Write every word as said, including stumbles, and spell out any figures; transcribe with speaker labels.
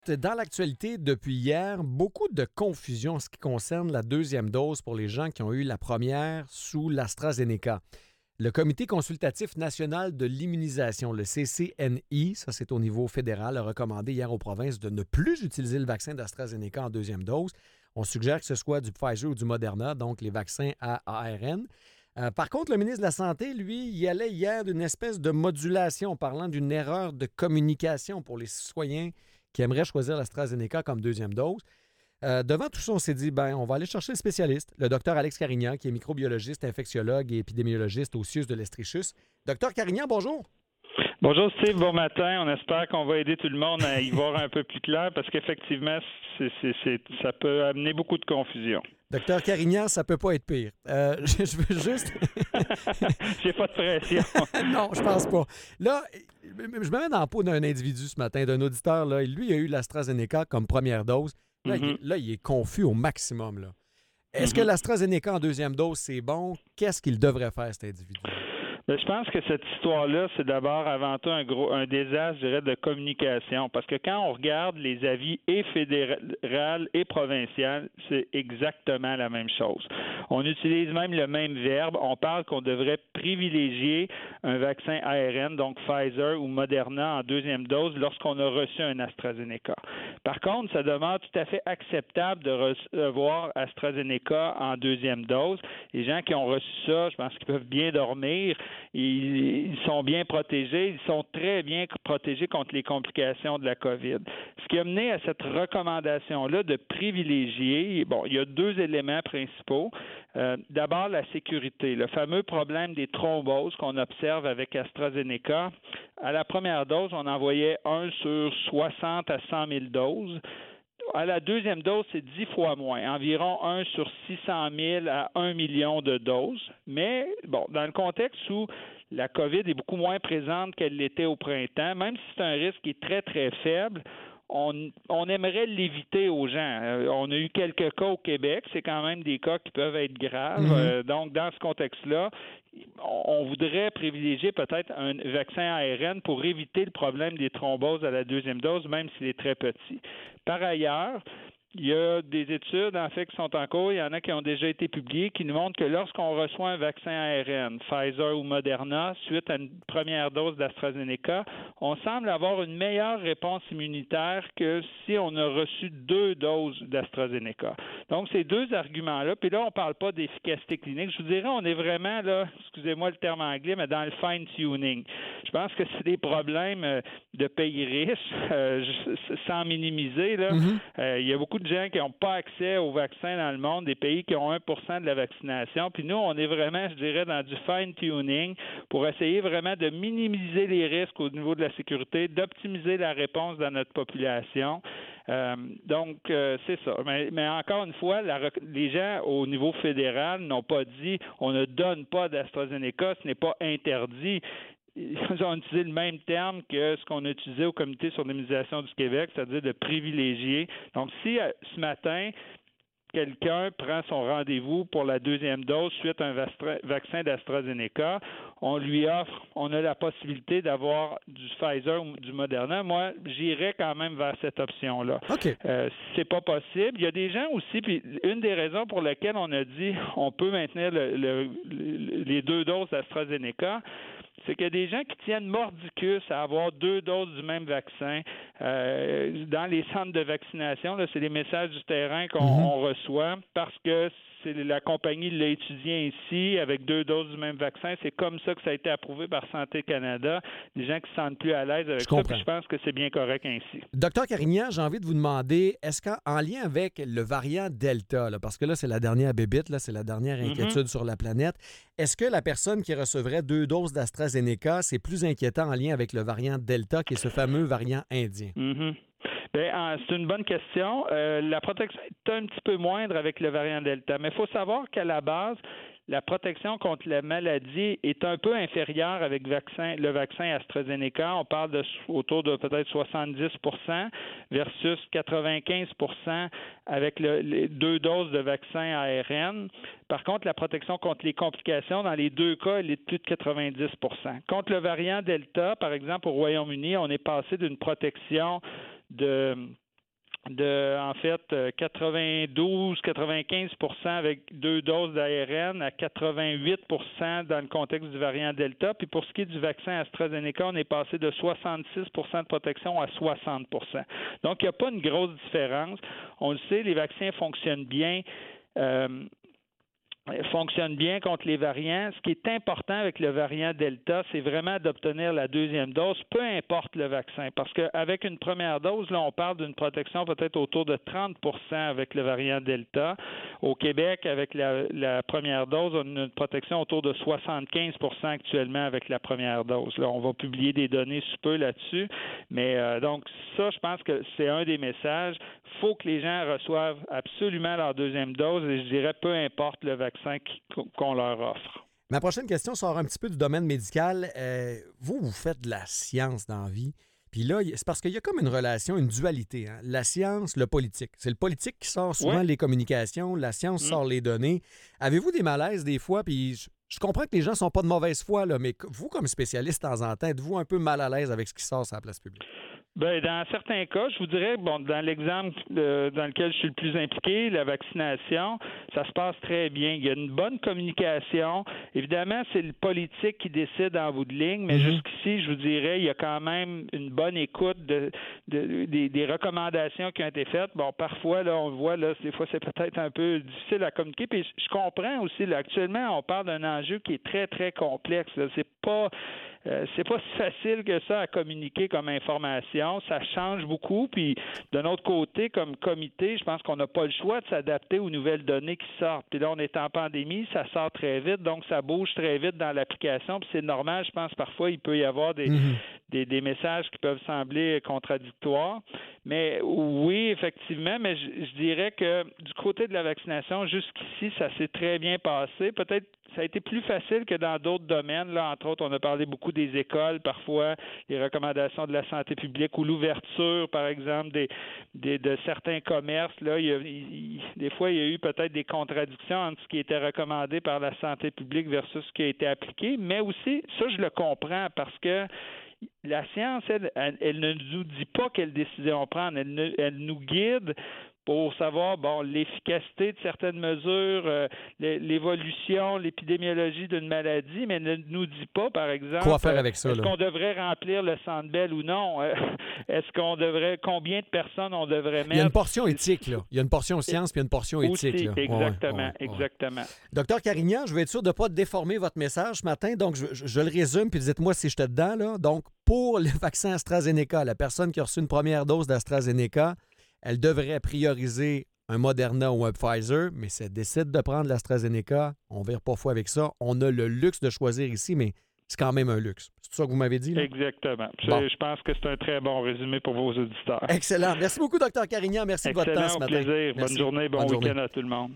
Speaker 1: Dans l'actualité depuis hier, beaucoup de confusion en ce qui concerne la deuxième dose pour les gens qui ont eu la première sous l'AstraZeneca. Le Comité consultatif national de l'immunisation, le C C N I, ça c'est au niveau fédéral, a recommandé hier aux provinces de ne plus utiliser le vaccin d'AstraZeneca en deuxième dose. On suggère que ce soit du Pfizer ou du Moderna, donc les vaccins à A R N. Euh, par contre, le ministre de la Santé, lui, y allait hier d'une espèce de modulation, parlant d'une erreur de communication pour les citoyens qui aimeraient choisir l'AstraZeneca comme deuxième dose. Euh, devant tout ça, on s'est dit, ben, on va aller chercher le spécialiste, le docteur Alex Carignan, qui est microbiologiste, infectiologue et épidémiologiste au C I U S de l'Estrichus. Docteur Carignan, bonjour.
Speaker 2: Bonjour Steve, bon matin. On espère qu'on va aider tout le monde à y voir un peu plus clair parce qu'effectivement, c'est, c'est, c'est, ça peut amener beaucoup de confusion.
Speaker 1: Docteur Carignan, ça peut pas être pire. Euh, je, je veux juste...
Speaker 2: J'ai pas de pression.
Speaker 1: Non, je pense pas. Là, je me mets dans la peau d'un individu ce matin, d'un auditeur. Là. Lui, il a eu l'AstraZeneca comme première dose. Là, mm-hmm. il, là, il est confus au maximum. Là. Est-ce mm-hmm. que l'AstraZeneca en deuxième dose, c'est bon? Qu'est-ce qu'il devrait faire, cet individu?
Speaker 2: Bien, je pense que cette histoire-là, c'est d'abord avant tout un gros un désastre, je dirais, de communication. Parce que quand on regarde les avis et fédéral et provincial, c'est exactement la même chose. On utilise même le même verbe. On parle qu'on devrait privilégier un vaccin A R N, donc Pfizer ou Moderna en deuxième dose, lorsqu'on a reçu un AstraZeneca. Par contre, ça demeure tout à fait acceptable de recevoir AstraZeneca en deuxième dose. Les gens qui ont reçu ça, je pense qu'ils peuvent bien dormir. Ils, ils sont bien protégés. Ils sont très bien protégés contre les complications de la COVID. Ce qui a mené à cette recommandation-là de privilégier, bon, il y a deux éléments principaux. Euh, d'abord, la sécurité. Le fameux problème des thromboses qu'on observe avec AstraZeneca. À la première dose, on envoyait un sur soixante à cent mille doses. À la deuxième dose, c'est dix fois moins, environ un sur six cent mille à un million de doses. Mais, bon, dans le contexte où la COVID est beaucoup moins présente qu'elle l'était au printemps, même si c'est un risque qui est très, très faible, on, on aimerait l'éviter aux gens. Euh, on a eu quelques cas au Québec, c'est quand même des cas qui peuvent être graves. Mm-hmm. Euh, donc, dans ce contexte-là, on voudrait privilégier peut-être un vaccin A R N pour éviter le problème des thromboses à la deuxième dose, même s'il est très petit. Par ailleurs, il y a des études, en fait, qui sont en cours. Il y en a qui ont déjà été publiées, qui nous montrent que lorsqu'on reçoit un vaccin A R N, Pfizer ou Moderna, suite à une première dose d'AstraZeneca, on semble avoir une meilleure réponse immunitaire que si on a reçu deux doses d'AstraZeneca. Donc, ces deux arguments-là, puis là, on ne parle pas d'efficacité clinique. Je vous dirais, on est vraiment, là, excusez-moi le terme anglais, mais dans le fine-tuning. Je pense que c'est des problèmes de pays riches, euh, sans minimiser, là. Mm-hmm. Euh, il y a beaucoup de gens qui n'ont pas accès au vaccin dans le monde, des pays qui ont un pour cent de la vaccination. Puis nous, on est vraiment, je dirais, dans du fine-tuning pour essayer vraiment de minimiser les risques au niveau de la sécurité, d'optimiser la réponse dans notre population. Euh, donc, euh, c'est ça. Mais, mais encore une fois, la, les gens au niveau fédéral n'ont pas dit on ne donne pas d'AstraZeneca, ce n'est pas interdit. Ils ont utilisé le même terme que ce qu'on a utilisé au Comité sur l'immunisation du Québec, c'est-à-dire de privilégier. Donc, si ce matin, quelqu'un prend son rendez-vous pour la deuxième dose suite à un vaccin d'AstraZeneca, on lui offre, on a la possibilité d'avoir du Pfizer ou du Moderna. Moi, j'irais quand même vers cette option-là.
Speaker 1: Okay.
Speaker 2: Euh, c'est pas possible. Il y a des gens aussi, puis une des raisons pour lesquelles on a dit on peut maintenir le, le, le, les deux doses d'AstraZeneca, c'est qu'il y a des gens qui tiennent mordicus à avoir deux doses du même vaccin. Euh, dans les centres de vaccination, là, c'est les messages du terrain qu'on mm-hmm. on reçoit parce que c'est la compagnie l'a étudié ici avec deux doses du même vaccin. C'est comme ça que ça a été approuvé par Santé Canada. Les gens qui se sentent plus à l'aise avec
Speaker 1: je
Speaker 2: ça,
Speaker 1: comprends.
Speaker 2: Puis je pense que c'est bien correct ainsi.
Speaker 1: Docteur Carignan, j'ai envie de vous demander, est-ce qu'en lien avec le variant Delta, là, parce que là, c'est la dernière bébite, là, c'est la dernière inquiétude mm-hmm. sur la planète, est-ce que la personne qui recevrait deux doses d'AstraZeneca, c'est plus inquiétant en lien avec le variant Delta, qui est ce fameux variant indien?
Speaker 2: Mm-hmm. Bien, c'est une bonne question. Euh, la protection est un petit peu moindre avec le variant Delta, mais il faut savoir qu'à la base, la protection contre la maladie est un peu inférieure avec vaccin, le vaccin AstraZeneca. On parle de autour de peut-être soixante-dix pour cent versus quatre-vingt-quinze pour cent avec le, les deux doses de vaccin A R N. Par contre, la protection contre les complications, dans les deux cas, elle est de plus de quatre-vingt-dix pour cent. Contre le variant Delta, par exemple, au Royaume-Uni, on est passé d'une protection de de, en fait, quatre-vingt-douze à quatre-vingt-quinze pour cent avec deux doses d'A R N à quatre-vingt-huit pour cent dans le contexte du variant Delta. Puis pour ce qui est du vaccin AstraZeneca, on est passé de soixante-six pour cent de protection à soixante pour cent. Donc, il n'y a pas une grosse différence. On le sait, les vaccins fonctionnent bien. Euh, fonctionne bien contre les variants. Ce qui est important avec le variant Delta, c'est vraiment d'obtenir la deuxième dose, peu importe le vaccin. Parce qu'avec une première dose, là, on parle d'une protection peut-être autour de trente pour cent avec le variant Delta. Au Québec, avec la, la première dose, on a une protection autour de soixante-quinze pour cent actuellement avec la première dose. Là, on va publier des données sous peu là-dessus. Mais euh, donc, ça, je pense que c'est un des messages. Il faut que les gens reçoivent absolument leur deuxième dose et je dirais peu importe le vaccin qu'on leur offre.
Speaker 1: Ma prochaine question sort un petit peu du domaine médical. Euh, vous, vous faites de la science dans la vie. Puis là, c'est parce qu'il y a comme une relation, une dualité. Hein? La science, le politique. C'est le politique qui sort souvent
Speaker 2: oui.
Speaker 1: les communications. La science mmh. sort les données. Avez-vous des malaises des fois? Puis je, je comprends que les gens ne sont pas de mauvaise foi, là, mais vous, comme spécialiste, de temps en temps, êtes-vous un peu mal à l'aise avec ce qui sort sur la place publique?
Speaker 2: Bien, dans certains cas, je vous dirais, bon, dans l'exemple euh, dans lequel je suis le plus impliqué, la vaccination, ça se passe très bien. Il y a une bonne communication. Évidemment, c'est le politique qui décide en bout de ligne, mais mm-hmm. jusqu'ici, je vous dirais, il y a quand même une bonne écoute de, de, des, des recommandations qui ont été faites. Bon, parfois, là, on le voit, là, des fois, c'est peut-être un peu difficile à communiquer. Puis je comprends aussi, là, actuellement, on parle d'un enjeu qui est très, très complexe. Là. C'est pas... Euh, c'est pas si facile que ça à communiquer comme information. Ça change beaucoup. Puis, d'un autre côté, comme comité, je pense qu'on n'a pas le choix de s'adapter aux nouvelles données qui sortent. Puis là, on est en pandémie, ça sort très vite, donc ça bouge très vite dans l'application. Puis c'est normal, je pense, parfois, il peut y avoir des, mm-hmm. des, des messages qui peuvent sembler contradictoires. Mais oui, effectivement, mais je, je dirais que du côté de la vaccination, jusqu'ici, ça s'est très bien passé. Peut-être ça a été plus facile que dans d'autres domaines. Là, entre autres, on a parlé beaucoup des écoles, parfois, les recommandations de la santé publique ou l'ouverture, par exemple, des, des de certains commerces. Là, il y a, il, des fois, il y a eu peut-être des contradictions entre ce qui était recommandé par la santé publique versus ce qui a été appliqué. Mais aussi, ça, je le comprends parce que la science, elle, elle, elle ne nous dit pas quelle décision prendre. Elle, ne, elle nous guide pour savoir, bon, l'efficacité de certaines mesures, euh, l'évolution, l'épidémiologie d'une maladie, mais elle ne nous dit pas, par exemple,
Speaker 1: quoi faire avec ça,
Speaker 2: est-ce
Speaker 1: là?
Speaker 2: qu'on devrait remplir le Centre Bell ou non? Est-ce qu'on devrait, combien de personnes on devrait mettre?
Speaker 1: Il y a une portion éthique, là. Il y a une portion science puis il y a une portion éthique.
Speaker 2: Aussi,
Speaker 1: là.
Speaker 2: exactement,
Speaker 1: ouais, ouais, ouais.
Speaker 2: exactement.
Speaker 1: Docteur Carignan, je vais être sûr de ne pas déformer votre message ce matin, donc je, je, je le résume, puis dites-moi si j'étais dedans, là. Donc, pour le vaccin AstraZeneca, la personne qui a reçu une première dose d'AstraZeneca, elle devrait prioriser un Moderna ou un Pfizer, mais si elle décide de prendre l'AstraZeneca, on ne vire pas fou avec ça. On a le luxe de choisir ici, mais c'est quand même un luxe. C'est ça que vous m'avez dit, là?
Speaker 2: Exactement.
Speaker 1: Bon.
Speaker 2: Je pense que c'est un très bon résumé pour vos auditeurs.
Speaker 1: Excellent. Merci beaucoup, docteur Carignan. Merci
Speaker 2: Excellent,
Speaker 1: de votre temps ce matin.
Speaker 2: Excellent, plaisir.
Speaker 1: Merci.
Speaker 2: Bonne journée, bon
Speaker 1: Bonne
Speaker 2: week-end
Speaker 1: journée.
Speaker 2: à tout le monde.